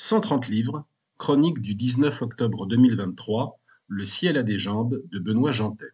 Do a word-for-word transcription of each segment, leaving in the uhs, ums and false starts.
cent trente livres, chronique du dix-neuf octobre deux mille vingt-trois, Le ciel a des jambes de Benoît Jantet.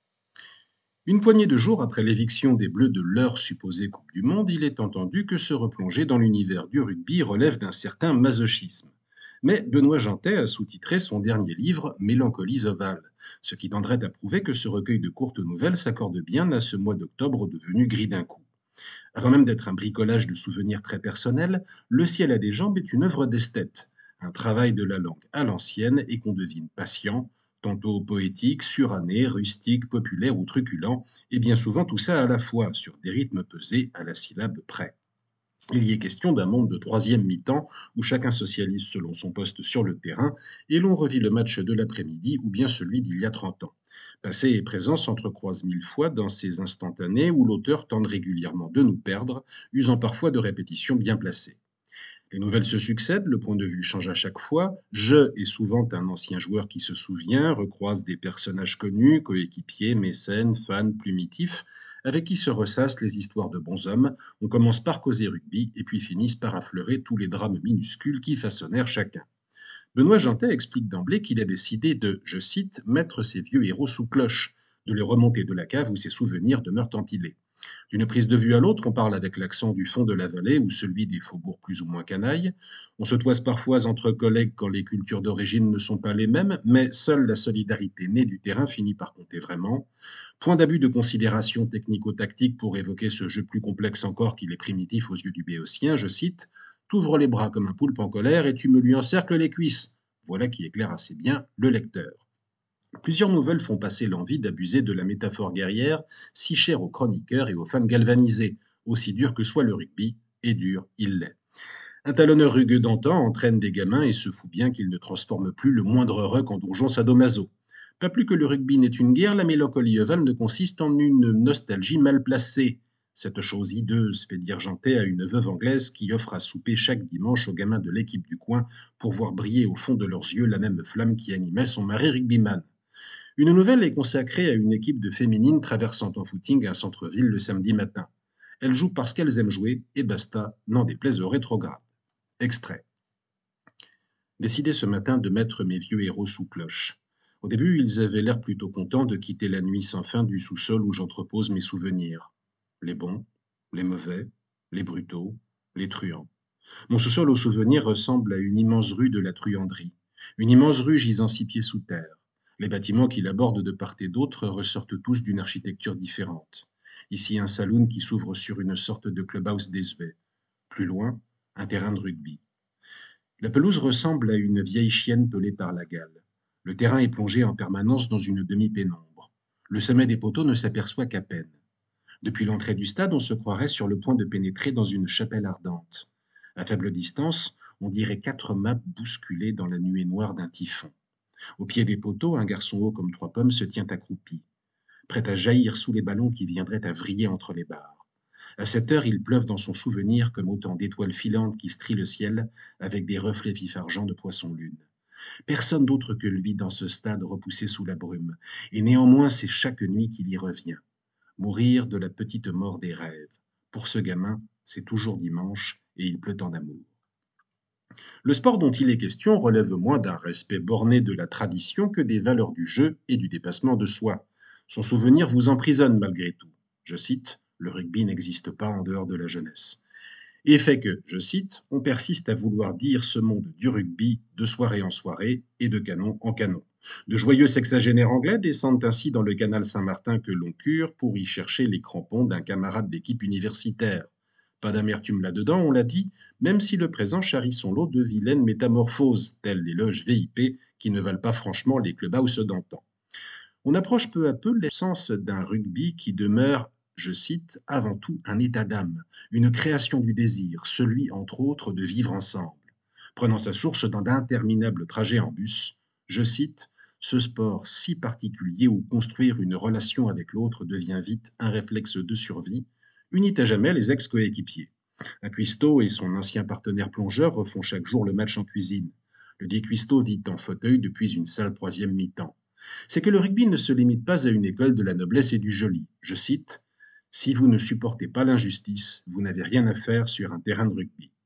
Une poignée de jours après l'éviction des Bleus de leur supposée Coupe du Monde, il est entendu que se replonger dans l'univers du rugby relève d'un certain masochisme. Mais Benoît Jantet a sous-titré son dernier livre Mélancolies ovales, ce qui tendrait à prouver que ce recueil de courtes nouvelles s'accorde bien à ce mois d'octobre devenu gris d'un coup. Avant même d'être un bricolage de souvenirs très personnels, Le ciel a des jambes est une œuvre d'esthète, un travail de la langue à l'ancienne et qu'on devine patient, tantôt poétique, suranné, rustique, populaire ou truculent, et bien souvent tout ça à la fois, sur des rythmes pesés à la syllabe près. Il y est question d'un monde de troisième mi-temps où chacun socialise selon son poste sur le terrain et l'on revit le match de l'après-midi ou bien celui d'il y a trente ans. Passé et présent s'entrecroisent mille fois dans ces instantanés où l'auteur tente régulièrement de nous perdre, usant parfois de répétitions bien placées. Les nouvelles se succèdent, le point de vue change à chaque fois. Je est souvent un ancien joueur qui se souvient, recroise des personnages connus, coéquipiers, mécènes, fans, plumitifs, avec qui se ressassent les histoires de bons hommes. On commence par causer rugby et puis finissent par affleurer tous les drames minuscules qui façonnèrent chacun. Benoît Jantet explique d'emblée qu'il a décidé de, je cite, mettre ses vieux héros sous cloche, de les remonter de la cave où ses souvenirs demeurent empilés. D'une prise de vue à l'autre, on parle avec l'accent du fond de la vallée ou celui des faubourgs plus ou moins canailles. On se toise parfois entre collègues quand les cultures d'origine ne sont pas les mêmes, mais seule la solidarité née du terrain finit par compter vraiment. Point d'abus de considération technico-tactique pour évoquer ce jeu plus complexe encore qu'il est primitif aux yeux du béotien, je cite « T'ouvres les bras comme un poulpe en colère et tu me lui encercles les cuisses ». Voilà qui éclaire assez bien le lecteur. Plusieurs nouvelles font passer l'envie d'abuser de la métaphore guerrière, si chère aux chroniqueurs et aux fans galvanisés. Aussi dur que soit le rugby, et dur il l'est. Un talonneur rugueux d'antan entraîne des gamins et se fout bien qu'il ne transforme plus le moindre ruck en donjon sadomaso. Pas plus que le rugby n'est une guerre, la mélancolie ovale ne consiste en une nostalgie mal placée. Cette chose hideuse fait dire Jantet à une veuve anglaise qui offre à souper chaque dimanche aux gamins de l'équipe du coin pour voir briller au fond de leurs yeux la même flamme qui animait son mari rugbyman. Une nouvelle est consacrée à une équipe de féminines traversant en footing un centre-ville le samedi matin. Elles jouent parce qu'elles aiment jouer, et basta, n'en déplaise aux rétrogrades. Extrait. Décidé ce matin de mettre mes vieux héros sous cloche. Au début, ils avaient l'air plutôt contents de quitter la nuit sans fin du sous-sol où j'entrepose mes souvenirs. Les bons, les mauvais, les brutaux, les truands. Mon sous-sol aux souvenirs ressemble à une immense rue de la truanderie. Une immense rue gisant six pieds sous terre. Les bâtiments qui l'abordent de part et d'autre ressortent tous d'une architecture différente. Ici, un saloon qui s'ouvre sur une sorte de clubhouse désuet. Plus loin, un terrain de rugby. La pelouse ressemble à une vieille chienne pelée par la gale. Le terrain est plongé en permanence dans une demi-pénombre. Le sommet des poteaux ne s'aperçoit qu'à peine. Depuis l'entrée du stade, on se croirait sur le point de pénétrer dans une chapelle ardente. À faible distance, on dirait quatre mâts bousculées dans la nuée noire d'un typhon. Au pied des poteaux, un garçon haut comme trois pommes se tient accroupi, prêt à jaillir sous les ballons qui viendraient à vriller entre les barres. À cette heure, il pleuve dans son souvenir comme autant d'étoiles filantes qui strient le ciel avec des reflets vifs argent de poisson-lune. Personne d'autre que lui dans ce stade repoussé sous la brume, et néanmoins c'est chaque nuit qu'il y revient. Mourir de la petite mort des rêves. Pour ce gamin, c'est toujours dimanche et il pleut en amour. Le sport dont il est question relève moins d'un respect borné de la tradition que des valeurs du jeu et du dépassement de soi. Son souvenir vous emprisonne malgré tout. Je cite, « Le rugby n'existe pas en dehors de la jeunesse ». Et fait que, je cite, « On persiste à vouloir dire ce monde du rugby de soirée en soirée et de canon en canon ». De joyeux sexagénaires anglais descendent ainsi dans le canal Saint-Martin que l'on cure pour y chercher les crampons d'un camarade d'équipe universitaire. Pas d'amertume là-dedans, on l'a dit, même si le présent charrie son lot de vilaines métamorphoses, telles les loges V I P qui ne valent pas franchement les clubhouses d'antan. On approche peu à peu l'essence d'un rugby qui demeure, je cite, avant tout un état d'âme, une création du désir, celui entre autres de vivre ensemble. Prenant sa source dans d'interminables trajets en bus, je cite, ce sport si particulier où construire une relation avec l'autre devient vite un réflexe de survie, unit à jamais les ex-coéquipiers. Un cuistot et son ancien partenaire plongeur refont chaque jour le match en cuisine. Le dit cuistot vit en fauteuil depuis une sale troisième mi-temps. C'est que le rugby ne se limite pas à une école de la noblesse et du joli. Je cite, « Si vous ne supportez pas l'injustice, vous n'avez rien à faire sur un terrain de rugby ».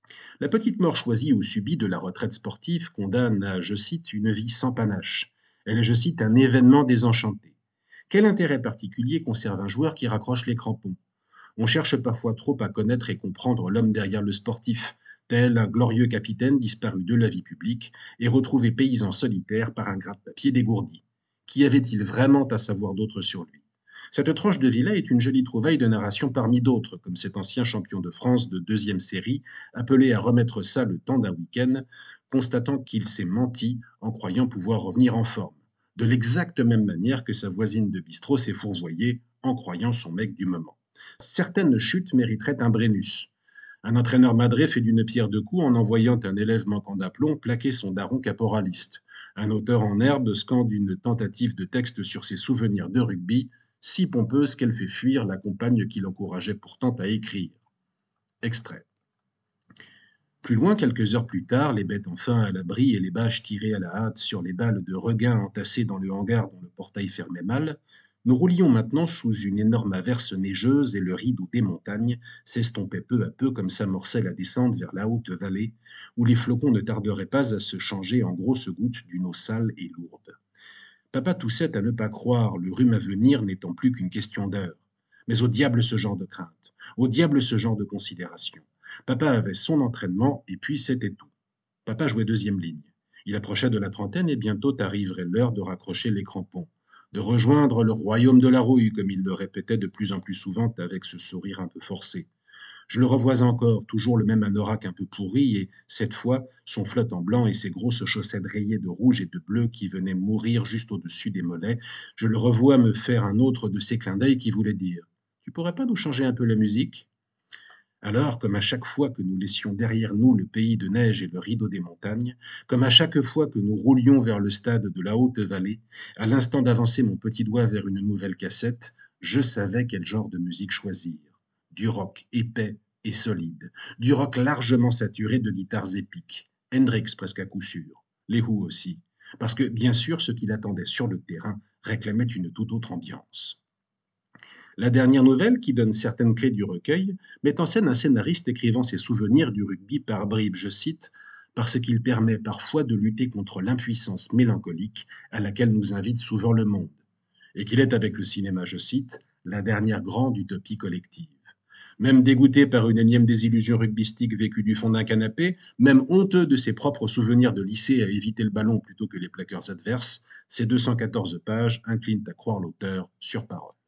La petite mort choisie ou subie de la retraite sportive condamne à, je cite, une vie sans panache. Elle est, je cite, un événement désenchanté. Quel intérêt particulier conserve un joueur qui raccroche les crampons? On cherche parfois trop à connaître et comprendre l'homme derrière le sportif, tel un glorieux capitaine disparu de la vie publique et retrouvé paysan solitaire par un gratte-papier dégourdi. Qu'y avait-il vraiment à savoir d'autre sur lui? Cette tranche de vie-là est une jolie trouvaille de narration parmi d'autres, comme cet ancien champion de France de deuxième série, appelé à remettre ça le temps d'un week-end, constatant qu'il s'est menti en croyant pouvoir revenir en forme, de l'exacte même manière que sa voisine de bistrot s'est fourvoyée en croyant son mec du moment. Certaines chutes mériteraient un Brennus. Un entraîneur madré fait d'une pierre deux coups en envoyant un élève manquant d'aplomb plaquer son daron caporaliste. Un auteur en herbe scande une tentative de texte sur ses souvenirs de rugby, si pompeuse qu'elle fait fuir la compagne qui l'encourageait pourtant à écrire. Extrait. Plus loin, quelques heures plus tard, les bêtes enfin à l'abri et les bâches tirées à la hâte sur les balles de regain entassées dans le hangar dont le portail fermait mal, nous roulions maintenant sous une énorme averse neigeuse et le rideau des montagnes s'estompait peu à peu comme s'amorçait la descente vers la haute vallée, où les flocons ne tarderaient pas à se changer en grosses gouttes d'une eau sale et lourde. Papa toussait à ne pas croire, le rhume à venir n'étant plus qu'une question d'heure. Mais au diable ce genre de crainte, au diable ce genre de considération. Papa avait son entraînement et puis c'était tout. Papa jouait deuxième ligne. Il approchait de la trentaine et bientôt arriverait l'heure de raccrocher les crampons, de rejoindre le royaume de la rouille, comme il le répétait de plus en plus souvent avec ce sourire un peu forcé. Je le revois encore, toujours le même anorak un peu pourri, et cette fois, son flottant blanc et ses grosses chaussettes rayées de rouge et de bleu qui venaient mourir juste au-dessus des mollets, je le revois me faire un autre de ces clins d'œil qui voulait dire Tu pourrais pas nous changer un peu la musique? Alors, comme à chaque fois que nous laissions derrière nous le pays de neige et le rideau des montagnes, comme à chaque fois que nous roulions vers le stade de la haute vallée, à l'instant d'avancer mon petit doigt vers une nouvelle cassette, je savais quel genre de musique choisir. Du rock épais et solide, du rock largement saturé de guitares épiques, Hendrix presque à coup sûr, les Who aussi, parce que bien sûr ce qu'il attendait sur le terrain réclamait une toute autre ambiance. La dernière nouvelle, qui donne certaines clés du recueil, met en scène un scénariste écrivant ses souvenirs du rugby par bribes, je cite, parce qu'il permet parfois de lutter contre l'impuissance mélancolique à laquelle nous invite souvent le monde, et qu'il est avec le cinéma, je cite, la dernière grande utopie collective. Même dégoûté par une énième désillusion rugbystique vécue du fond d'un canapé, même honteux de ses propres souvenirs de lycée à éviter le ballon plutôt que les plaqueurs adverses, ces deux cent quatorze pages inclinent à croire l'auteur sur parole.